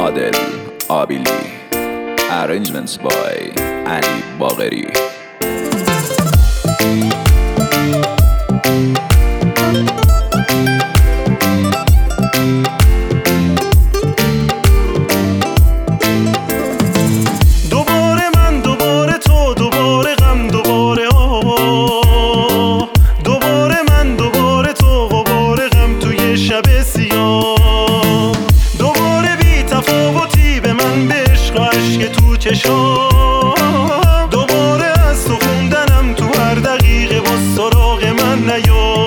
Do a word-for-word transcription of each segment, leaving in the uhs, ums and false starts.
عادل آبیلی. Arrangements by علی باقری. دوباره من، دوباره تو، دوباره غم، دوباره آه. دوباره من، دوباره تو، دوباره غم توی شب سیاه. دوباره بی تفاوتی به من به عشق و عشق تو چشام. دوباره از تو خوندنم تو هر دقیقه با سراغ من نیا.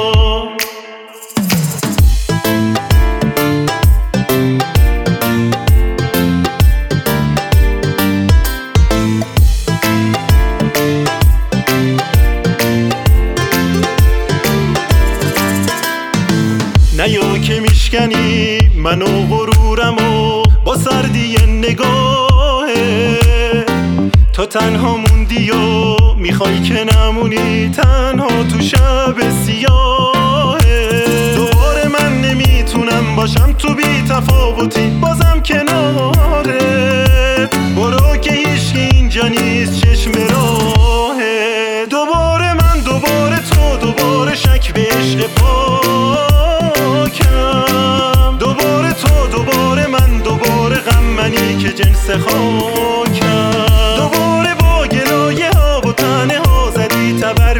نیا که میشکنی من و غرورم و با سردی نگاهه. تو تنها موندی و میخوای که نمونی تنها تو شب سیاهه. دوباره من نمیتونم باشم تو بی تفاوتی بازم کنارت. برو که هیچ اینجا نیست چشم راهه. دوباره من، دوباره تو، دوباره شک به عشق پاکم. دوباره تو، دوباره من، دوباره غم منی که جنس خاکم. دوباره با گلایه ها و تنه ها زدی تبر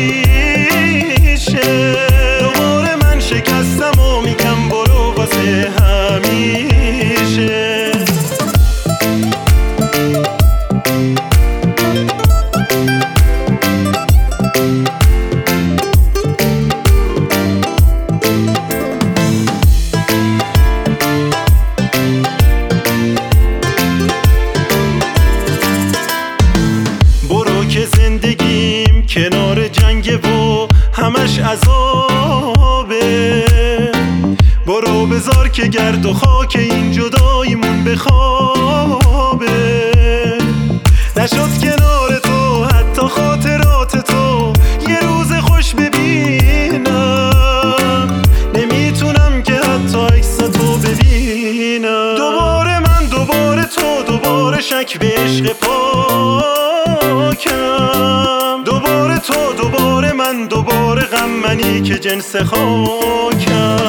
بریشه. دوباره من شکستم و میگم برو واسه همیشه. زندگیم کنار جنگ و همش عذابه. برو بذار که گرد و خاک این جداییمون بخوابه. نشد کنار تو حتی خاطرات تو یه روز خوش ببینم. نمیتونم که حتی عکس تو ببینم. دوباره من، دوباره تو، دوباره شک به عشق پاکم. دوباره تو، دوباره من، دوباره غم منی که جنس خاکم.